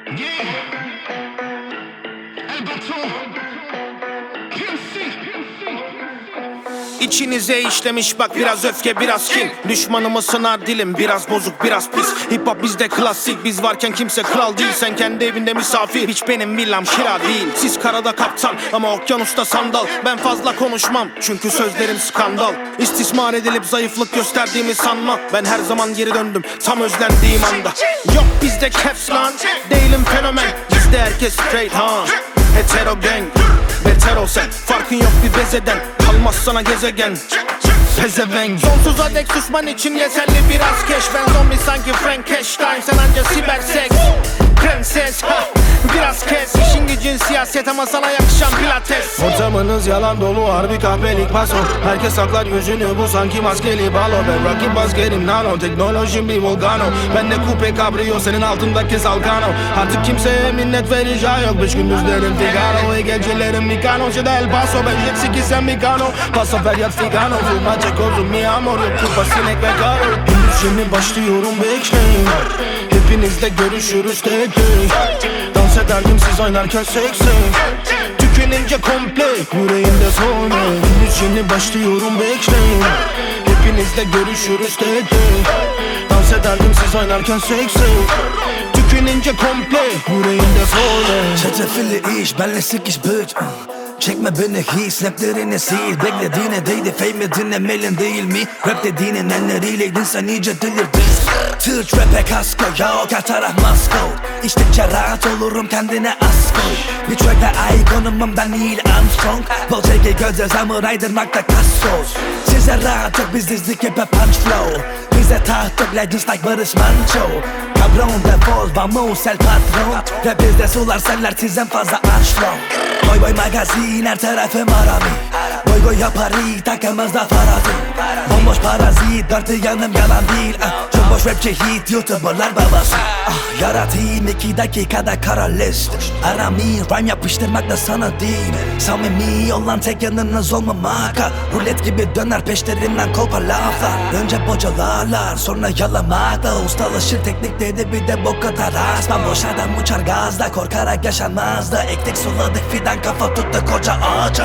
İçinize işlemiş bak biraz öfke biraz kin. Düşmanımı sınar dilim biraz bozuk biraz pis. Hip hop bizde klasik, biz varken kimse kral değil. Sen kendi evinde misafir, hiç benim villam kira değil. Siz karada kaptan ama okyanusta sandal. Ben fazla konuşmam çünkü sözlerim skandal. İstismar edilip zayıflık gösterdiğimi sanma. Ben her zaman geri döndüm tam özlendiğim anda. Yok bizde caps lan, değilim fenomen. Bizde herkes straight ha, hetero gang. Beter ol sen, farkın yok bir bezeden. Kalmaz sana gezegen, pezevenk. Sonsuza dek susman için yeterli biraz keş. Ben zombi sanki Frankenstein, sen anca siber seks. Prenses ha, biraz kes. İşin gücün siyaset ama sana yakışan pilates. Ortamınız yalan dolu harbi kahpelik paso. Herkes saklar yüzünü bu sanki maskeli balo. Ben rakip askerim nano, teknolojim bir volcano. Ben de coupe cabrio, senin altındaki Zalgano. Artık kimseye minnet vereceği yok. 5 gündüzlerim Figaro, gecelerim Mikano. Şeyde El Paso, ben Jetsi ki sen Mikano. Paso feryat Figano, vurma cekozu mi amor. Yok kupa sinek ve karo. Henüz şimdi başlıyorum bekleyin. Hepinizle görüşürüz tek tek. Dans ederdim siz oynarken seksi. Tükenince komple yüreğimde sonra. Henüz şimdi başlıyorum bekleyin. Hepinizle görüşürüz tek tek. Dans ederdim siz oynarken seksi. Tükenince komple yüreğimde sonra. Çetefilli iş benle sikiş bitch. Çekme beni hiç snaplerini sil. Beklediğine değdi fame dinlemelin değil mi? Rap dediğinin elleriyle sen iyice delirdin. Türk rap'e kasko yok her taraf masko. İçtikçe rahat olurum kendine az koy. Bir track'te ikonumum ben Neil Armstrong. Bol çeki gözle samuraydırmakta kasos. Size rahat yok biz dizdik hep punch flow. Bize taht yok legends like Barış Manço. Cabron defol vamos el patron. Ve bizde sular seller sizden fazla aşlo. Boy boy magazin her tarafım arami. Boy boy yapar iyi takımızda farazi. Bomboş parazit dört yanım yalan değil. Çok boş rapçi hit youtuberlar babası. Yaratayım 2 dakikada kara list. Arami rhyme yapıştırmak da sana değil. Samimi olan tek yanınız olmamak. Rulet gibi döner peşlerinden kolpa laflar. Önce bocalarlar sonra yalamakla. Ustalaşır teknikleri bir de bu kadar az. Ben boş adam uçar gazda korkarak yaşanmaz da. Ektik suladık fidan kafa tuttu koca ağaca.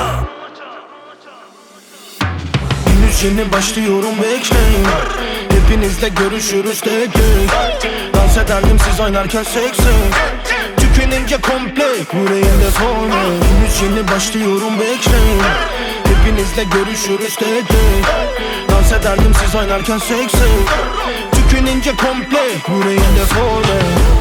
Henüz yeni başlıyorum bekleyin. Hepinizle görüşürüz tek tek. Dans ederdim siz oynarken seksi. Tükenince komple yüreğimde sonra. Henüz yeni başlıyorum bekleyin. Hepinizle görüşürüz tek tek. Dans ederdim siz oynarken seksi. Tükenince komple yüreğimde sonra.